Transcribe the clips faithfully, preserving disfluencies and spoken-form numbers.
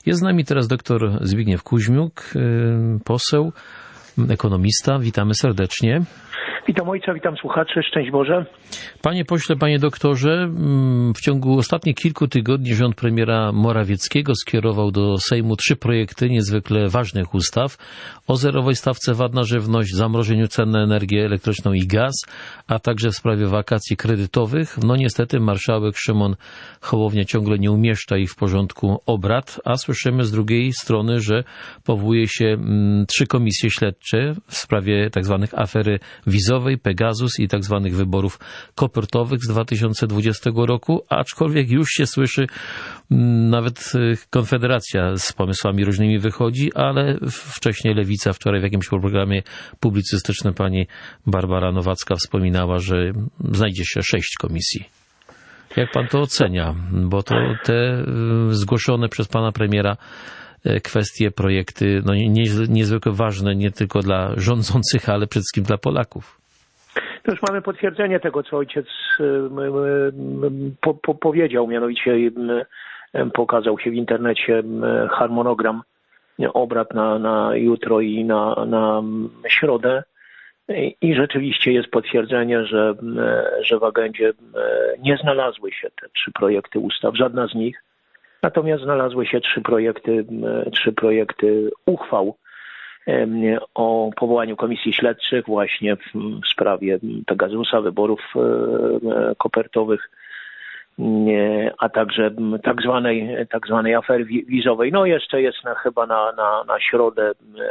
Jest z nami teraz doktor Zbigniew Kuźmiuk, poseł, ekonomista. Witamy serdecznie. Witam ojca, witam słuchaczy, szczęść Boże. Panie pośle, panie doktorze, w ciągu ostatnich kilku tygodni rząd premiera Morawieckiego skierował do Sejmu trzy projekty niezwykle ważnych ustaw o zerowej stawce V A T na żywność, zamrożeniu cen na energię elektryczną i gaz, a także w sprawie wakacji kredytowych. No niestety marszałek Szymon Hołownia ciągle nie umieszcza ich w porządku obrad, a słyszymy z drugiej strony, że powołuje się mm, trzy komisje śledcze w sprawie tak zwanych afery wizowej, Pegasus i tak zwanych wyborów kopertowych z dwa tysiące dwudziestego roku, aczkolwiek już się słyszy, nawet Konfederacja z pomysłami różnymi wychodzi, ale wcześniej Lewica, wczoraj w jakimś programie publicystycznym pani Barbara Nowacka wspominała, że znajdzie się sześć komisji. Jak pan to ocenia? Bo to te zgłoszone przez pana premiera kwestie, projekty, no niezwykle ważne nie tylko dla rządzących, ale przede wszystkim dla Polaków. To już mamy potwierdzenie tego, co ojciec po, po, powiedział, mianowicie pokazał się w internecie harmonogram obrad na, na jutro i na, na środę i rzeczywiście jest potwierdzenie, że, że w agendzie nie znalazły się te trzy projekty ustaw, żadna z nich. Natomiast znalazły się trzy projekty, trzy projekty uchwał o powołaniu komisji śledczych właśnie w, w sprawie Pegasusa, wyborów kopertowych, a także tak zwanej, tak zwanej afery wizowej. No jeszcze jest na, chyba na, na, na środę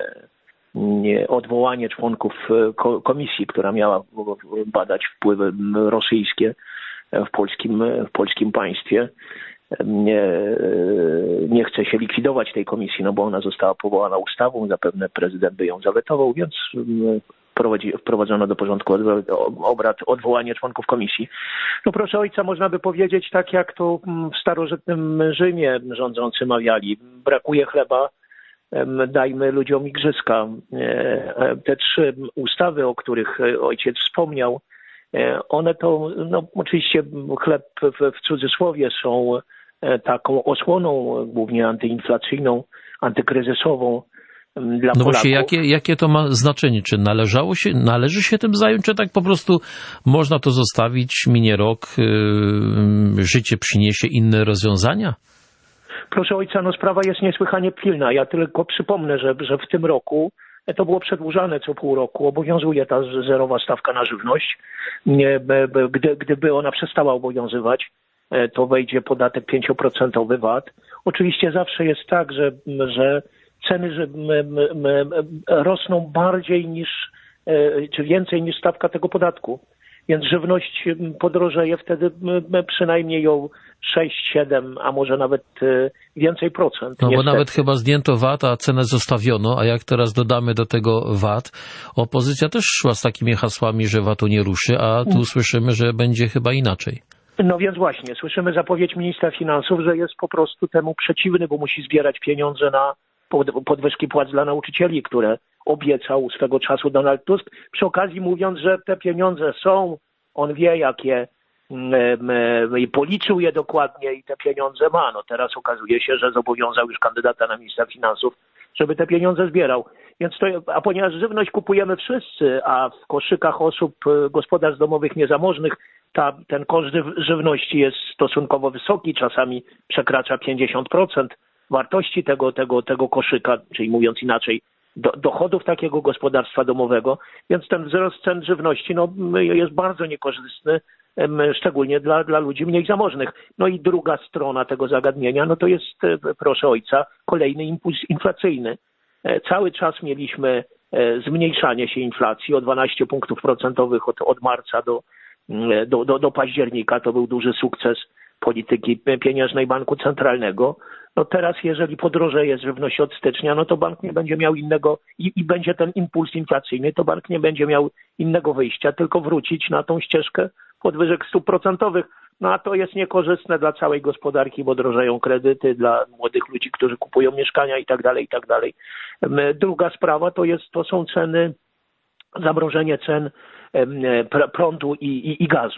odwołanie członków komisji, która miała badać wpływy rosyjskie w polskim, w polskim państwie. Nie, nie chce się likwidować tej komisji, no bo ona została powołana ustawą, zapewne prezydent by ją zawetował, więc prowadzi, wprowadzono do porządku obrad odwołanie członków komisji. No proszę ojca, można by powiedzieć tak, jak to w starożytnym Rzymie rządzący mawiali. Brakuje chleba, dajmy ludziom igrzyska. Te trzy ustawy, o których ojciec wspomniał, one to, no oczywiście chleb w, w cudzysłowie, są taką osłoną głównie antyinflacyjną, antykryzysową dla no Polaków. Właśnie, jakie, jakie to ma znaczenie? Czy należało się, należy się tym zająć, czy tak po prostu można to zostawić, minie rok, yy, życie przyniesie inne rozwiązania? Proszę ojca, no sprawa jest niesłychanie pilna. Ja tylko przypomnę, że, że w tym roku to było przedłużane co pół roku. Obowiązuje ta zerowa stawka na żywność. Gdy, gdyby ona przestała obowiązywać, to wejdzie podatek pięcioprocentowy V A T. Oczywiście zawsze jest tak, że, że ceny że rosną bardziej niż, czy więcej niż stawka tego podatku. Więc żywność podrożeje wtedy przynajmniej o sześć, siedem, a może nawet więcej procent. No niestety. Bo nawet chyba zdjęto V A T, a cenę zostawiono, a jak teraz dodamy do tego V A T, opozycja też szła z takimi hasłami, że V A T-u nie ruszy, a tu słyszymy, że będzie chyba inaczej. No więc właśnie, słyszymy zapowiedź ministra finansów, że jest po prostu temu przeciwny, bo musi zbierać pieniądze na podwyżki płac dla nauczycieli, które obiecał swego czasu Donald Tusk, przy okazji mówiąc, że te pieniądze są, on wie jakie i policzył je dokładnie i te pieniądze ma. No teraz okazuje się, że zobowiązał już kandydata na ministra finansów, żeby te pieniądze zbierał. Więc to, a ponieważ żywność kupujemy wszyscy, a w koszykach osób, gospodarstw domowych niezamożnych ta, ten koszt żywności jest stosunkowo wysoki, czasami przekracza pięćdziesiąt procent wartości tego, tego, tego koszyka, czyli mówiąc inaczej, do, dochodów takiego gospodarstwa domowego, więc ten wzrost cen żywności no, jest bardzo niekorzystny, szczególnie dla, dla ludzi mniej zamożnych. No i druga strona tego zagadnienia, no to jest, proszę ojca, kolejny impuls inflacyjny. Cały czas mieliśmy zmniejszanie się inflacji o dwanaście punktów procentowych od, od marca do, do, do, do października. To był duży sukces polityki pieniężnej Banku Centralnego. No teraz, jeżeli podrożeje żywność od stycznia, no to bank nie będzie miał innego i, i będzie ten impuls inflacyjny, to bank nie będzie miał innego wyjścia, tylko wrócić na tą ścieżkę podwyżek stóp procentowych. No a to jest niekorzystne dla całej gospodarki, bo drożeją kredyty dla młodych ludzi, którzy kupują mieszkania i tak dalej, i tak dalej. Druga sprawa to jest, to są ceny, zamrożenie cen prądu i, i, i gazu.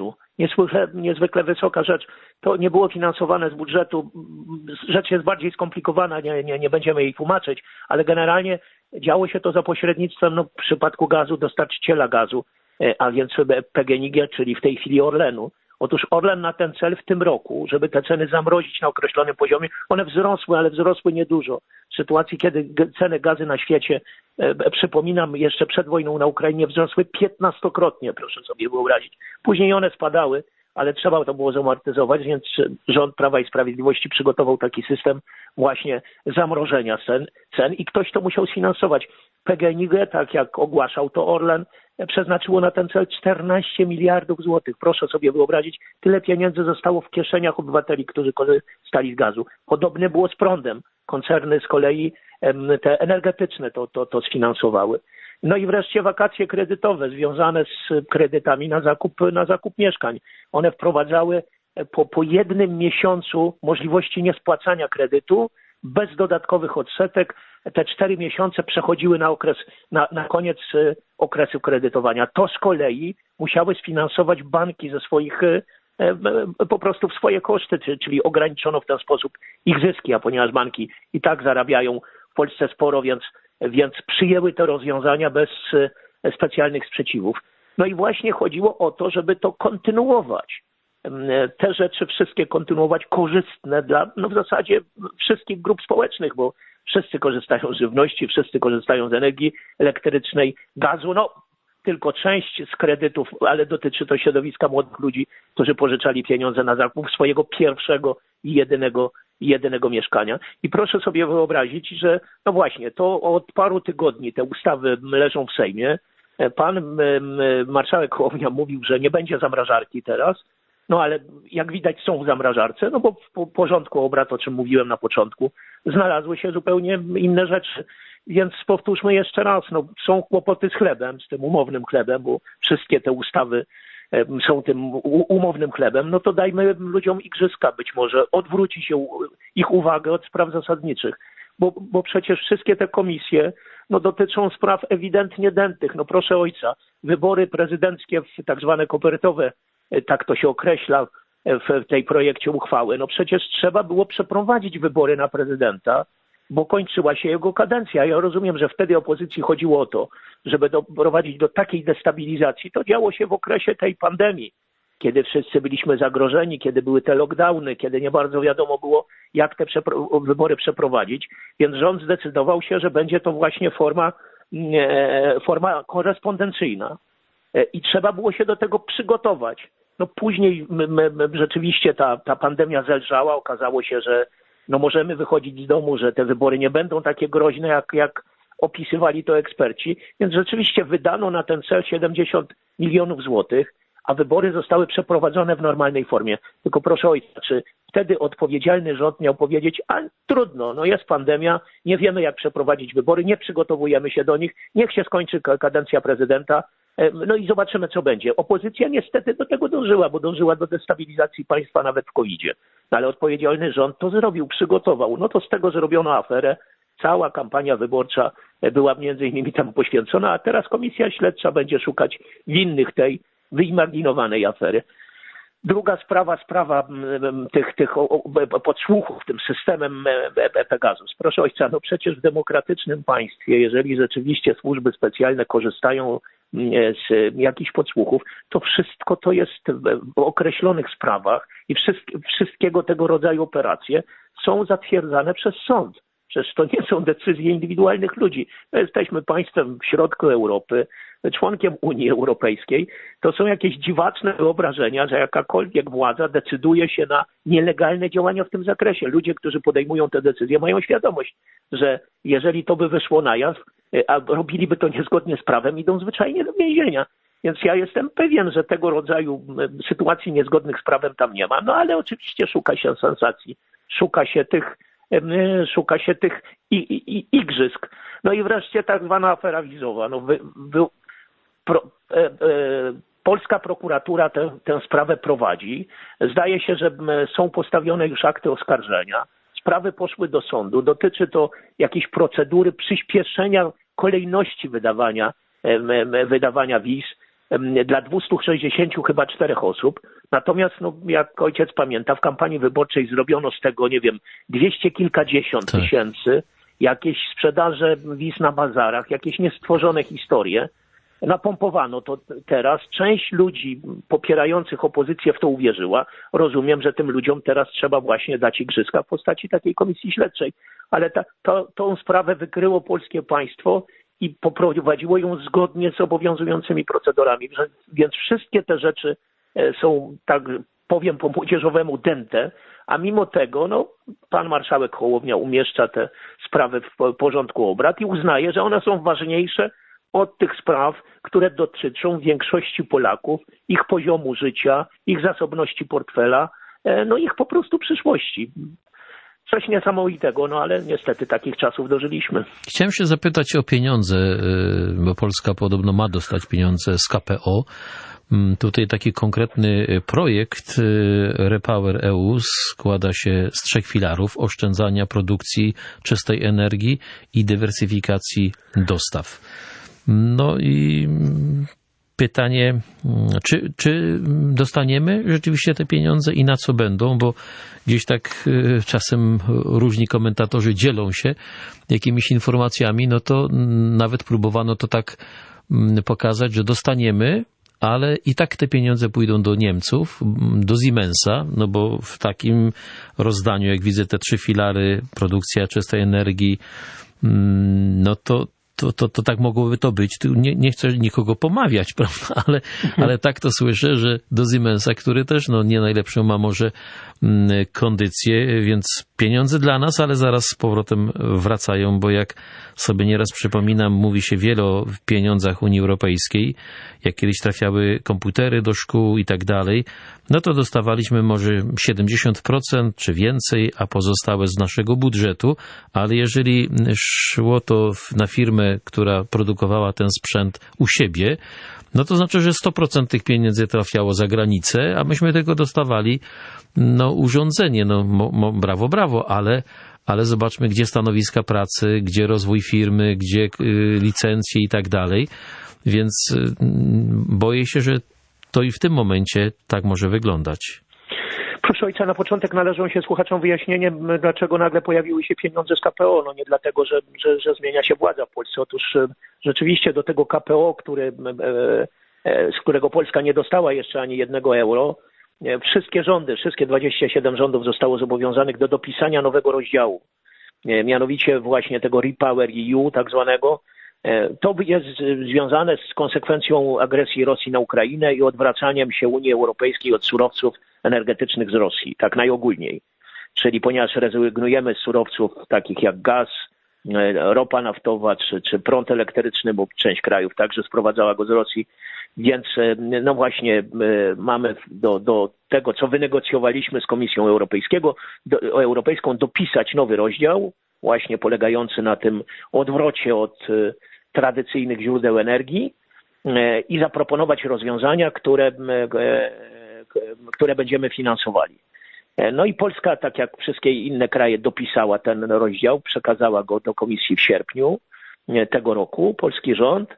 niezwykle, niezwykle wysoka rzecz. To nie było finansowane z budżetu. Rzecz jest bardziej skomplikowana, nie, nie, nie będziemy jej tłumaczyć, ale generalnie działo się to za pośrednictwem, no, w przypadku gazu, dostarczyciela gazu, a więc P G N I G, czyli w tej chwili Orlenu. Otóż Orlen na ten cel w tym roku, żeby te ceny zamrozić na określonym poziomie, one wzrosły, ale wzrosły niedużo. W sytuacji, kiedy ceny gazy na świecie, e, przypominam, jeszcze przed wojną na Ukrainie wzrosły piętnastokrotnie, proszę sobie wyobrazić. Później one spadały, ale trzeba to było zamortyzować, więc rząd Prawa i Sprawiedliwości przygotował taki system właśnie zamrożenia cen, cen i ktoś to musiał sfinansować. P G N I G, tak jak ogłaszał to Orlen, przeznaczyło na ten cel czternaście miliardów złotych. Proszę sobie wyobrazić, tyle pieniędzy zostało w kieszeniach obywateli, którzy korzystali z gazu. Podobnie było z prądem. Koncerny z kolei te energetyczne to, to, to sfinansowały. No i wreszcie wakacje kredytowe związane z kredytami na zakup, na zakup mieszkań. One wprowadzały po, po jednym miesiącu możliwości niespłacania kredytu bez dodatkowych odsetek. Te cztery miesiące przechodziły na okres, na, na koniec okresu kredytowania. To z kolei musiały sfinansować banki ze swoich, po prostu w swoje koszty, czyli ograniczono w ten sposób ich zyski, a ponieważ banki i tak zarabiają w Polsce sporo, więc, więc przyjęły te rozwiązania bez specjalnych sprzeciwów. No i właśnie chodziło o to, żeby to kontynuować. Te rzeczy wszystkie kontynuować korzystne dla, no w zasadzie wszystkich grup społecznych, bo wszyscy korzystają z żywności, wszyscy korzystają z energii elektrycznej, gazu, no tylko część z kredytów, ale dotyczy to środowiska młodych ludzi, którzy pożyczali pieniądze na zakup swojego pierwszego i jedynego, jedynego mieszkania. I proszę sobie wyobrazić, że no właśnie, to od paru tygodni te ustawy leżą w Sejmie. Pan marszałek Hołownia mówił, że nie będzie zamrażarki teraz. No ale jak widać są w zamrażarce, no bo w porządku obrad, o czym mówiłem na początku, znalazły się zupełnie inne rzeczy. Więc powtórzmy jeszcze raz, no są kłopoty z chlebem, z tym umownym chlebem, bo wszystkie te ustawy są tym umownym chlebem, no to dajmy ludziom igrzyska, być może odwróci się ich uwagę od spraw zasadniczych, bo, bo przecież wszystkie te komisje no, dotyczą spraw ewidentnie dętych. No proszę ojca, wybory prezydenckie w tak zwane kopertowe, tak to się określa w tej projekcie uchwały. No przecież trzeba było przeprowadzić wybory na prezydenta, bo kończyła się jego kadencja. Ja rozumiem, że wtedy opozycji chodziło o to, żeby doprowadzić do takiej destabilizacji. To działo się w okresie tej pandemii, kiedy wszyscy byliśmy zagrożeni, kiedy były te lockdowny, kiedy nie bardzo wiadomo było, jak te przepro- wybory przeprowadzić. Więc rząd zdecydował się, że będzie to właśnie forma, e, forma korespondencyjna. E, I trzeba było się do tego przygotować. No później my, my, my rzeczywiście ta, ta pandemia zelżała, okazało się, że no możemy wychodzić z domu, że te wybory nie będą takie groźne, jak, jak opisywali to eksperci. Więc rzeczywiście wydano na ten cel siedemdziesiąt milionów złotych, a wybory zostały przeprowadzone w normalnej formie. Tylko proszę ojca, czy wtedy odpowiedzialny rząd miał powiedzieć, a trudno, no jest pandemia, nie wiemy jak przeprowadzić wybory, nie przygotowujemy się do nich, niech się skończy kadencja prezydenta, no i zobaczymy co będzie. Opozycja niestety do tego dążyła, bo dążyła do destabilizacji państwa nawet w kowidzie. No, ale odpowiedzialny rząd to zrobił, przygotował. No to z tego zrobiono aferę, cała kampania wyborcza była między innymi temu poświęcona, a teraz komisja śledcza będzie szukać winnych tej wyimaginowanej afery. Druga sprawa, sprawa tych, tych podsłuchów, tym systemem Pegasus. Proszę ojca, no przecież w demokratycznym państwie, jeżeli rzeczywiście służby specjalne korzystają z jakichś podsłuchów, to wszystko to jest w określonych sprawach i wszystkiego tego rodzaju operacje są zatwierdzane przez sąd. Przecież to nie są decyzje indywidualnych ludzi. My jesteśmy państwem w środku Europy, członkiem Unii Europejskiej. To są jakieś dziwaczne wyobrażenia, że jakakolwiek władza decyduje się na nielegalne działania w tym zakresie. Ludzie, którzy podejmują te decyzje, mają świadomość, że jeżeli to by wyszło na jaw, a robiliby to niezgodnie z prawem, idą zwyczajnie do więzienia. Więc ja jestem pewien, że tego rodzaju sytuacji niezgodnych z prawem tam nie ma. No ale oczywiście szuka się sensacji, szuka się tych szuka się tych i, i, i igrzysk. No i wreszcie tak zwana afera wizowa. No wy, wy, pro, e, e, polska prokuratura tę, tę sprawę prowadzi. Zdaje się, że są postawione już akty oskarżenia. Sprawy poszły do sądu. Dotyczy to jakiejś procedury przyspieszenia kolejności wydawania, e, wydawania wiz. dla dwieście sześćdziesiąt chyba czterech osób. Natomiast, no, jak ojciec pamięta, w kampanii wyborczej zrobiono z tego, nie wiem, dwieście kilkadziesiąt tak. tysięcy, jakieś sprzedaże wiz na bazarach, jakieś niestworzone historie. Napompowano to teraz. Część ludzi popierających opozycję w to uwierzyła. Rozumiem, że tym ludziom teraz trzeba właśnie dać igrzyska w postaci takiej komisji śledczej. Ale ta, to, tą sprawę wykryło polskie państwo i poprowadziło ją zgodnie z obowiązującymi procedurami. Więc wszystkie te rzeczy są, tak powiem po młodzieżowemu, dęte, a mimo tego no, pan marszałek Hołownia umieszcza te sprawy w porządku obrad i uznaje, że one są ważniejsze od tych spraw, które dotyczą większości Polaków, ich poziomu życia, ich zasobności portfela, no ich po prostu przyszłości. Coś niesamowitego, no ale niestety takich czasów dożyliśmy. Chciałem się zapytać o pieniądze, bo Polska podobno ma dostać pieniądze z K P O. Tutaj taki konkretny projekt Repower kropka e u składa się z trzech filarów: oszczędzania, produkcji czystej energii i dywersyfikacji dostaw. No i pytanie, czy, czy dostaniemy rzeczywiście te pieniądze i na co będą, bo gdzieś tak czasem różni komentatorzy dzielą się jakimiś informacjami, no to nawet próbowano to tak pokazać, że dostaniemy, ale i tak te pieniądze pójdą do Niemców, do Siemensa, no bo w takim rozdaniu, jak widzę te trzy filary, produkcja czystej energii, no to To, to, to tak mogłoby to być. Tu nie, nie chcę nikogo pomawiać, prawda? Ale, ale tak to słyszę, że do Siemensa, który też no, nie najlepszą ma może mm, kondycję, więc pieniądze dla nas, ale zaraz z powrotem wracają, bo jak sobie nieraz przypominam, mówi się wiele o pieniądzach Unii Europejskiej, jak kiedyś trafiały komputery do szkół i tak dalej, no to dostawaliśmy może siedemdziesiąt procent czy więcej, a pozostałe z naszego budżetu, ale jeżeli szło to na firmę, która produkowała ten sprzęt u siebie, no to znaczy, że sto procent tych pieniędzy trafiało za granicę, a myśmy tego dostawali, no urządzenie, no mo, mo, brawo, brawo, ale ale zobaczmy, gdzie stanowiska pracy, gdzie rozwój firmy, gdzie licencje i tak dalej. Więc boję się, że to i w tym momencie tak może wyglądać. Proszę ojca, na początek należą się słuchaczom wyjaśnienie, dlaczego nagle pojawiły się pieniądze z K P O. No nie dlatego, że, że, że zmienia się władza w Polsce. Otóż rzeczywiście do tego K P O, który, z którego Polska nie dostała jeszcze ani jednego euro, wszystkie rządy, wszystkie dwadzieścia siedem rządów zostało zobowiązanych do dopisania nowego rozdziału. Mianowicie właśnie tego Repower kropka e u tak zwanego. To jest związane z konsekwencją agresji Rosji na Ukrainę i odwracaniem się Unii Europejskiej od surowców energetycznych z Rosji, tak najogólniej. Czyli ponieważ rezygnujemy z surowców takich jak gaz, ropa naftowa czy, czy prąd elektryczny, bo część krajów także sprowadzała go z Rosji, więc no właśnie mamy do, do tego, co wynegocjowaliśmy z Komisją Europejskiego, do, Europejską, dopisać nowy rozdział, właśnie polegający na tym odwrocie od tradycyjnych źródeł energii i zaproponować rozwiązania, które, które będziemy finansowali. No i Polska, tak jak wszystkie inne kraje, dopisała ten rozdział, przekazała go do Komisji w sierpniu tego roku, polski rząd.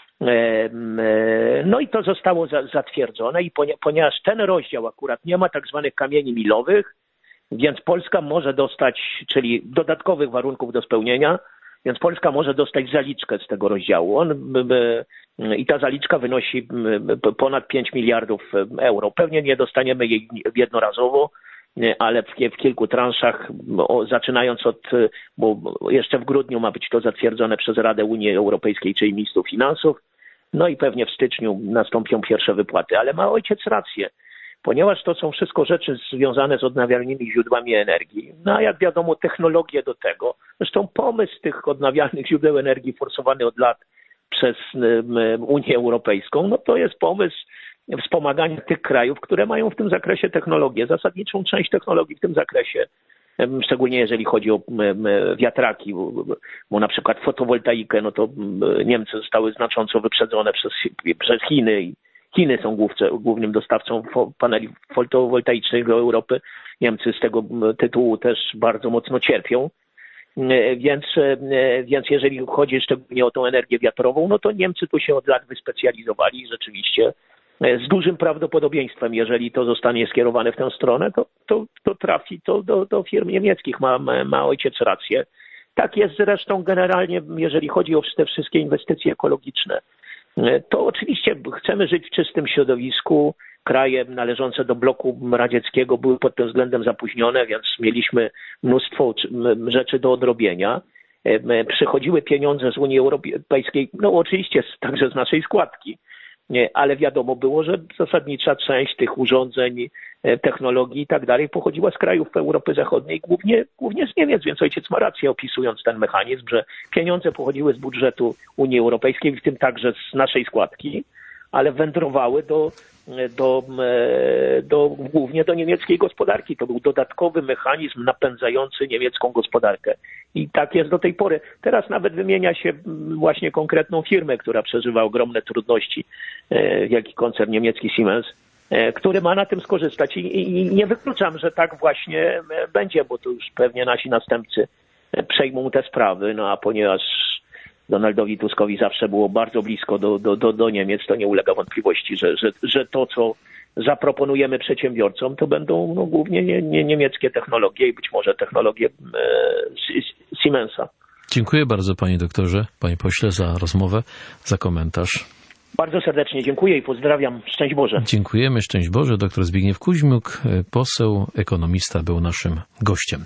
No i to zostało zatwierdzone i ponieważ ten rozdział akurat nie ma tak zwanych kamieni milowych, więc Polska może dostać, czyli dodatkowych warunków do spełnienia, więc Polska może dostać zaliczkę z tego rozdziału. On, i ta zaliczka wynosi ponad pięć miliardów euro. Pewnie nie dostaniemy jej jednorazowo, ale w, w kilku transzach, zaczynając od, bo jeszcze w grudniu ma być to zatwierdzone przez Radę Unii Europejskiej, czyli ministrów finansów, no i pewnie w styczniu nastąpią pierwsze wypłaty. Ale ma ojciec rację, ponieważ to są wszystko rzeczy związane z odnawialnymi źródłami energii. No a jak wiadomo, technologie do tego. Zresztą pomysł tych odnawialnych źródeł energii forsowany od lat przez Unię Europejską, no to jest pomysł wspomagania tych krajów, które mają w tym zakresie technologię, zasadniczą część technologii w tym zakresie, szczególnie jeżeli chodzi o wiatraki, bo na przykład fotowoltaikę, no to Niemcy zostały znacząco wyprzedzone przez, przez Chiny i Chiny są główce, głównym dostawcą paneli fotowoltaicznych do Europy. Niemcy z tego tytułu też bardzo mocno cierpią. Więc, więc jeżeli chodzi szczególnie o tą energię wiatrową, no to Niemcy tu się od lat wyspecjalizowali rzeczywiście. Z dużym prawdopodobieństwem, jeżeli to zostanie skierowane w tę stronę, to, to, to trafi to do, do firm niemieckich. Ma, ma, ma ojciec rację. Tak jest zresztą generalnie, jeżeli chodzi o te wszystkie inwestycje ekologiczne. To oczywiście chcemy żyć w czystym środowisku. Kraje należące do bloku radzieckiego były pod tym względem zapóźnione, więc mieliśmy mnóstwo rzeczy do odrobienia. Przychodziły pieniądze z Unii Europejskiej, no oczywiście także z naszej składki, ale wiadomo było, że zasadnicza część tych urządzeń, technologii i tak dalej pochodziła z krajów Europy Zachodniej, głównie, głównie z Niemiec, więc ojciec ma rację, opisując ten mechanizm, że pieniądze pochodziły z budżetu Unii Europejskiej, w tym także z naszej składki, ale wędrowały do, do, do, głównie do niemieckiej gospodarki. To był dodatkowy mechanizm napędzający niemiecką gospodarkę. I tak jest do tej pory. Teraz nawet wymienia się właśnie konkretną firmę, która przeżywa ogromne trudności, wielki koncern niemiecki Siemens, który ma na tym skorzystać. I, i nie wykluczam, że tak właśnie będzie, bo to już pewnie nasi następcy przejmą te sprawy, no a ponieważ Donaldowi Tuskowi zawsze było bardzo blisko do, do, do, do Niemiec, to nie ulega wątpliwości, że, że, że to, co zaproponujemy przedsiębiorcom, to będą no, głównie nie, nie niemieckie technologie i być może technologie e, Siemensa. Dziękuję bardzo, panie doktorze, panie pośle, za rozmowę, za komentarz. Bardzo serdecznie dziękuję i pozdrawiam. Szczęść Boże. Dziękujemy, szczęść Boże. Doktor Zbigniew Kuźmiuk, poseł, ekonomista, był naszym gościem.